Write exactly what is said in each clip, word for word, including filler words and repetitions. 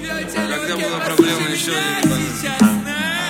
Когда была проблема, еще не понятно.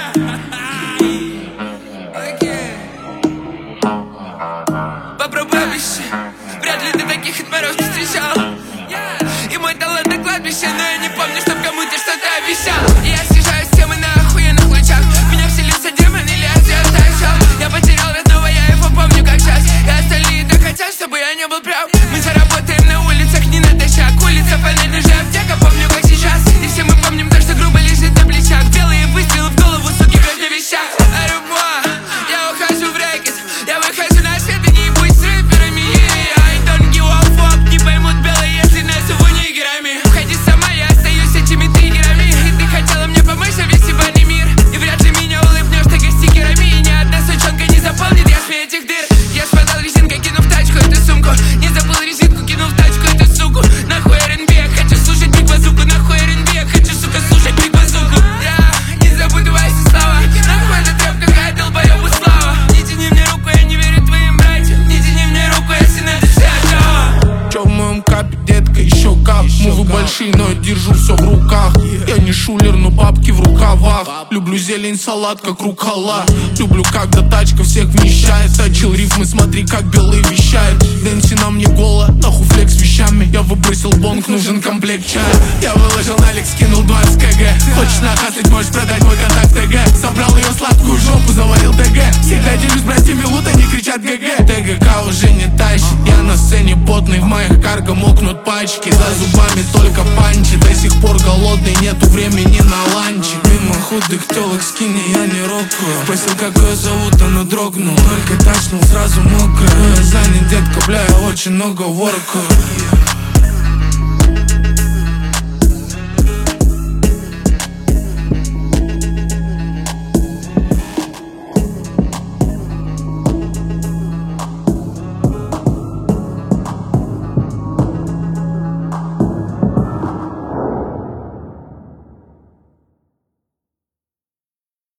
Попробуй обещай, вряд ли ты таких хит-паров не встречал. И мой талант на кладбище, но я не помню, чтоб кому-то что-то обещал. И я съезжаю с темы на охуенных лучах. В меня вселился демон или я звезда шел. Я потерял родного, я его помню как сейчас. И остальные так хотят, чтобы я не был прав. Мы заработаем на улицах, не натощак. Улица, понятно же, аптека, помню как сейчас. И все мы помним то, что грубо лежит на плечах. Белые выстрелы в голову, суки, как на вещах. Арюбо, я ухожу в рэкет. Я выхожу на свет и не будь с рэперами. I don't give a fuck, не поймут белые, если назову нигерами. Уходи сама, я остаюсь этими триггерами. И ты хотела мне помочь, а весь ебаный мир. И вряд ли меня улыбнешь, так и стикерами. И ни одна сучонка не заполнит ясми этих дыр. Я спадал резинкой, кинув тачку, эту сумку. Не забыл резинку, кинув тачку, эту суку. Нахуй эр эн би, я хочу слушать Биг Базуку. Нахуй эр эн би, я хочу, сука, слушать Биг Базуку. Я не забуду Вася слава. Нахуй эта трэп, какая долбоёбу слава. Не тяни мне руку, я не верю твоим братьям. Не тяни мне руку, если надо все готово. Чё в моем капе, детка, еще как. Мувы большие, но я держу все в руках. Я не шулер, но бабки в рукавах. Люблю зелень, салат, как рукола. Люблю, когда тачка всех вмещает. Точил рифмы, смотри, как белые вещают. Дэнси на мне голо, нахуй флекс вещами. Я выбросил бонг, нужен комплект чая. Я выложил налик, скинул двадцать кг. Хочешь нахасать, можешь продать мой контакт ТГ. Собрал ее сладкую жопу, завалил ТГ. Всегда делюсь братьями лут, они кричат ГГ. ТГК уже не тащит. Я на сцене потный, в моих карго мокнут пачки. За зубами только панчи. До сих пор голодный, нету времени на ланчи. Мимо худых телок скини я не рокаю. Спросил, как ее зовут, она дрогнул. Только тачнул, сразу мокрый. Я занят, детка, бля, я очень много воркаю.